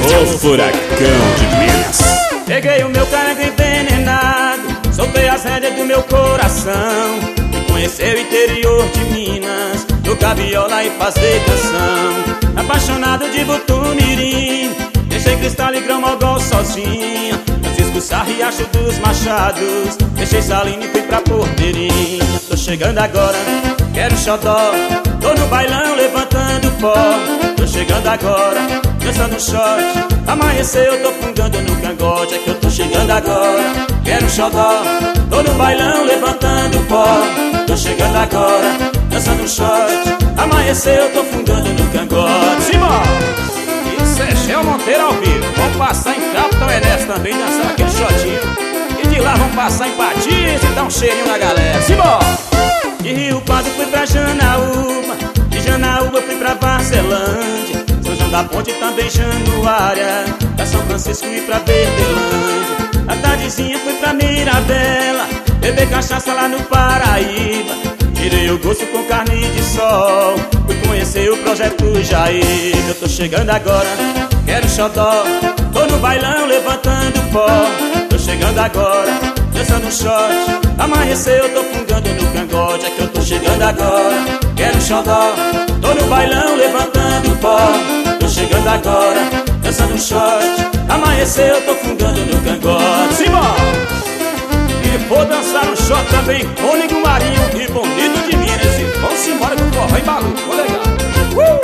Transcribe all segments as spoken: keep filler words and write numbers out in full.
O furacão de Minas. Peguei o meu carango envenenado, soltei as rédeas do meu coração e conhecer o interior de Minas, tocar viola e fazer canção. Apaixonado de Votumirim, deixei Cristal e Grão-Mogol sozinho. Francisco Sá, Riacho dos Machados, deixei Salina e fui pra Porteirinha. Tô chegando agora, quero xodó, tô no bailão levantando pó. Tô chegando agora, dançando short, amanheceu, eu tô fungando no cangote. É que eu tô chegando agora, quero xodó, tô no bailão levantando pó. Tô chegando agora, dançando short, amanheceu, eu tô fungando no cangote. Simbora! Isso é Gel Monteiro ao vivo. Vamos passar em Capitão Enéas também, dançando aquele shotinho. E de lá vamos passar em Patias e dar um cheirinho na galera. Simbora! De Rio Pardo fui pra Janaúba, de Janaúba fui pra Barcelândia, São João da Ponte também Januária, pra São Francisco e pra Verdelândia. A tardezinha fui pra Mirabela, beber cachaça lá no Paraíba. Tirei o gosto com carne de sol, fui conhecer o projeto Jair. Eu tô chegando agora, quero xodó, tô no bailão levantando pó. Tô chegando agora, dançando short, amanheceu, eu tô fungando no cangote. É que eu tô chegando agora, quero xodó, tô no bailão levantando pó. Tô chegando agora, dançando short, amanheceu, eu tô fungando no cangote. Simbora! E vou dançar no short também com Nigo Marinho e Bonito de Minas. E vamos embora com forró e maluco, legal. uh!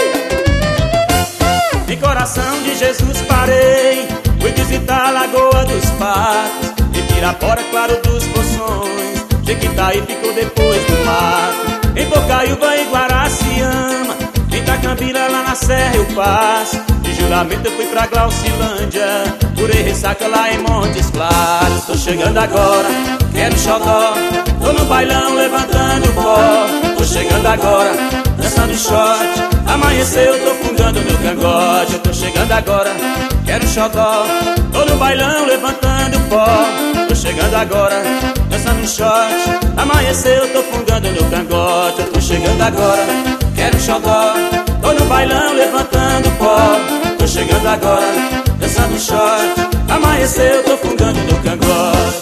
Em Coração de Jesus parei, fui visitar a Lagoa dos Patos, de Pirapora, Claro dos Poções, Jequitaí ficou depois do mato. Em Bocaiúva e Guaraciama, em Itacambira lá na Serra eu passo. De Juramento eu fui pra Glaucilândia, curei ressaca lá em Montes Claros. Tô chegando agora, quero xodó, tô no bailão levantando pó. Tô chegando agora, dançando short, amanheceu, eu tô fungando meu cangote. Eu tô chegando agora, quero xodó, tô no bailão levantando pó. Tô chegando agora, dançando short, amanheceu, eu tô fungando meu cangote. Eu tô chegando agora, quero xodó, tô no bailão levantando pó. Tô chegando agora, dançando short, amanheceu, eu tô fungando no cangote.